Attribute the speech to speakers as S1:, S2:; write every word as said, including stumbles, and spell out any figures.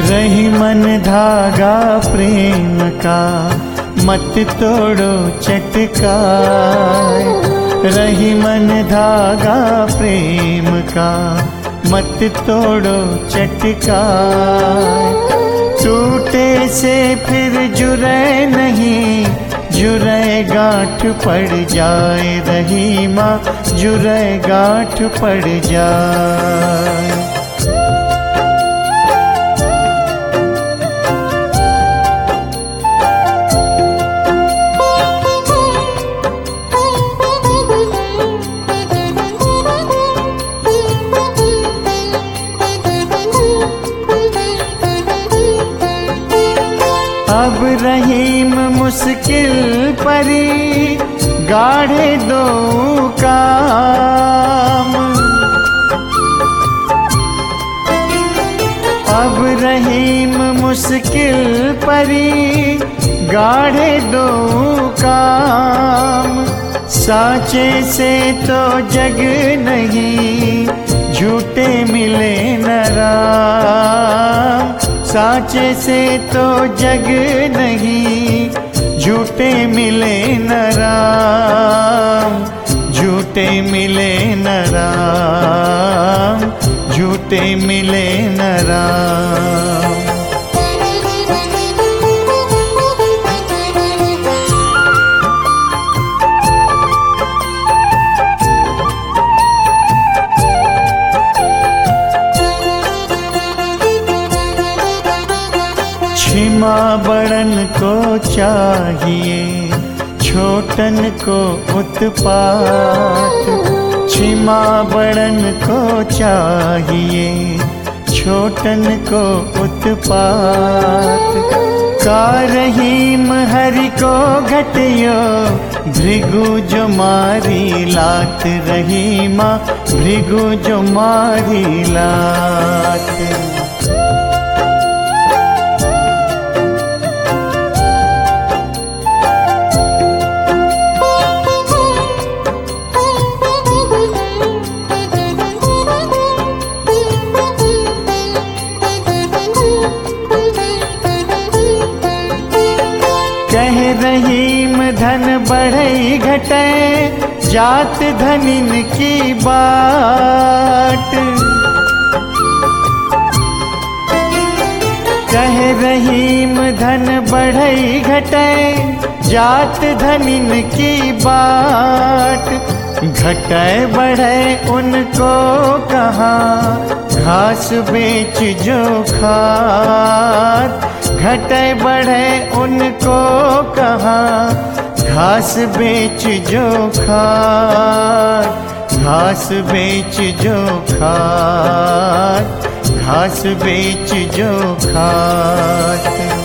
S1: रही मन धागा प्रेम का, मत तोड़ो चटकाए। रही मन धागा प्रेम का, मत तोड़ो चटकाए। टूटे से फिर जुरे नहीं, जुरे गांठ पड़ जाए। रही माँ जुरे गांठ पड़ जाए। अब रहीम मुश्किल परी गाढ़े दो काम। अब रहीम मुश्किल परी गाढ़े दो काम। साचे से तो जग नहीं, झूठे मिले न राम। साचे से तो जग नहीं, झूठे मिले न राम। झूठे मिले न राम, झूठे मिले न राम। क्षमा बड़न को चाहिए, छोटन को उत्पात। क्षमा बड़न को चाहिए, छोटन को उत्पात। का रहीम हरि को घटियो, भृगु जो मारी लात। रहीमा भृगु जो मारी लात। कह रहीम धन बढ़ई घटे, जात धनिन की बाट। कह रहीम धन बढ़ई घटे, जात धनिन की बाट। घटे बढ़े उनको कहाँ, घास बेच जो खात। घटे बढ़े उनको कहाँ, घास बेच जो खात। घास बेच जो खात, घास बेच जो खात।